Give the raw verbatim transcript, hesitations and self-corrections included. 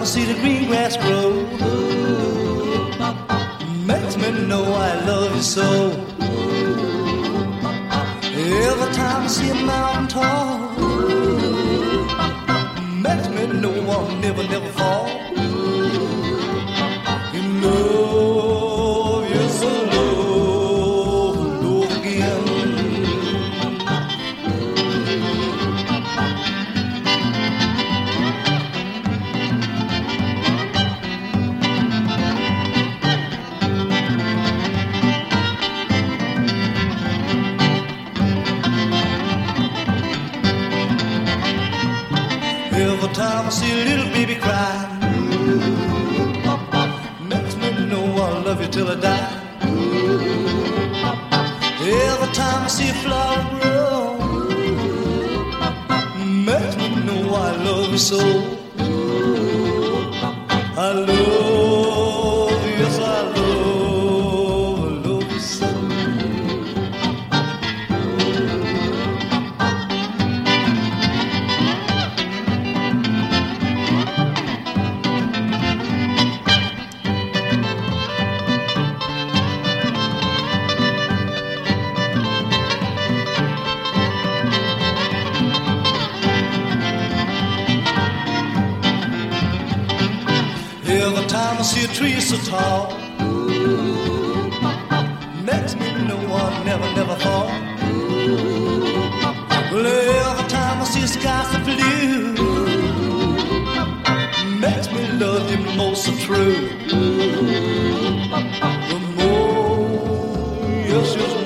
I see the green grass grow, makes me know I love you so. Every time I see a mountain tall, makes me know I'll never, never fall. You love, yes I love, love again. Every time I see a little baby cry, makes me know I'll love you till I die. Every time I see a flower grow, makes me know I love you so. I love, yes I love, I love you so. Every time I see a tree so tall, makes me know I'll never, never fall. Well, every time I see a sky so blue, makes me love you most so true. The more, yes, yes,